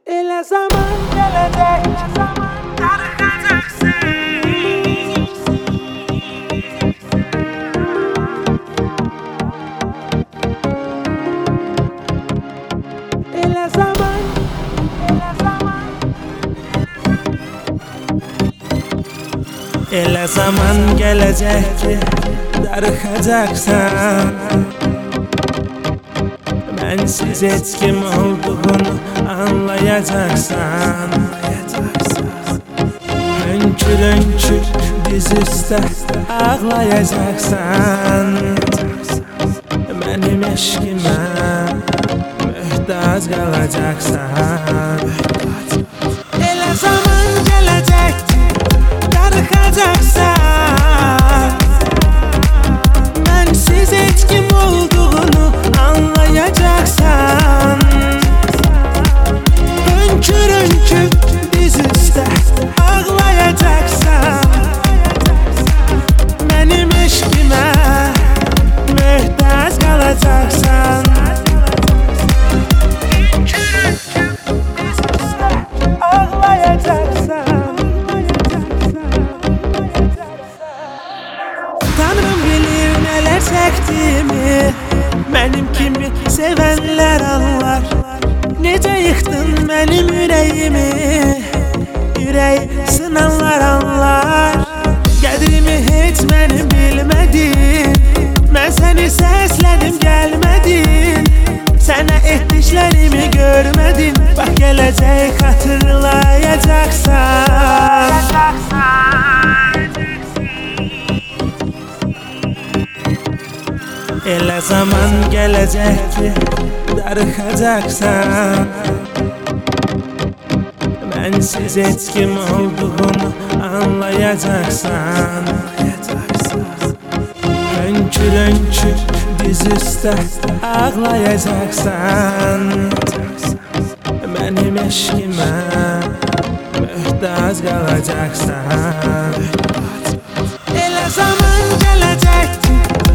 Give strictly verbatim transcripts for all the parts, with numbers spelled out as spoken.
Elə zaman gələcək, darıxacaqsan. Elə zaman, elə zaman, elə zaman gələcək ki, darıxacaqsan. Mənsiz heç kim olduğunu anlayacaqsan. Hönkür hönkür diz üstə ağlayacaqsan. Mənim eşqimə möhtac qalacaqsan. Elə zaman gələcək ki, darıxacaqsan. Mənsiz heç kim olduğunu anlayacaqsan. Hönkür hönkür diz üstə ağlayacaqsan. Mənim eşqimə möhtac qalacaqsan. Hönkür hönkür diz üstə ağlayacaqsan. Tanrım bilir nələr çəkdiyimi, mənim kimi sevənlər anlar. Necə yıxdın mənim ürəyimi, ürək sınanlar anlar. Qədrimi heç mənim bilmədin, mən səni səslədim gəlmədin. Sənə etdiklərimi görmədin, bax gələcək xatırlayacaqsan. Elə zaman gələcək ki, darıxacaqsan. Mənsiz heç kim olduğunu anlayacaqsan. Hönkür hönkür diz üstə ağlayacaqsan. Mənim eşqimə möhtac qalacaqsan. Elə zaman gələcək ki,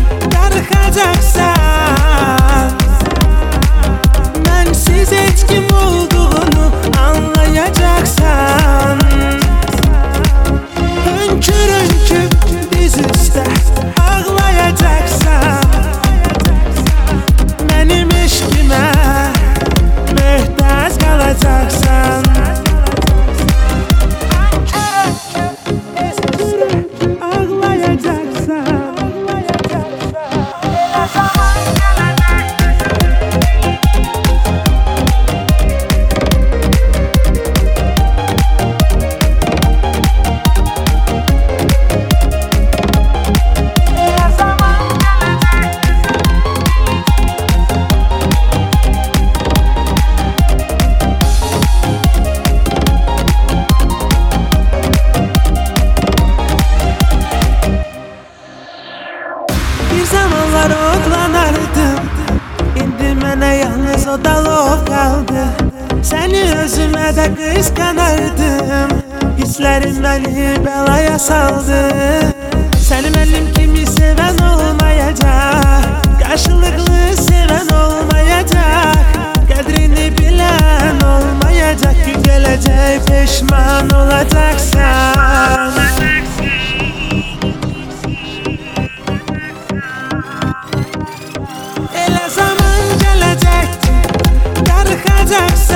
darıxacaqsan. Mənsiz heç kim olduğunu anlayacaqsan. Hönkür hönkür diz üstə ağlayacaqsan. Mənim eşqimə möhtac qalacaqsan. Bir zamanlar odlanardım, indi mənə yalnız o dalov qaldı. Səni özümə də qısqanardım, hisslərim məni bəlaya saldı. Səni mənim kimi sevən olmayacaq, qarşılıqlı sevən olmayacaq. Qədrini bilən olmayacaq, gün gələcək peşman olacaqsan. Elə zaman gələcək ki, darıxacaqsan.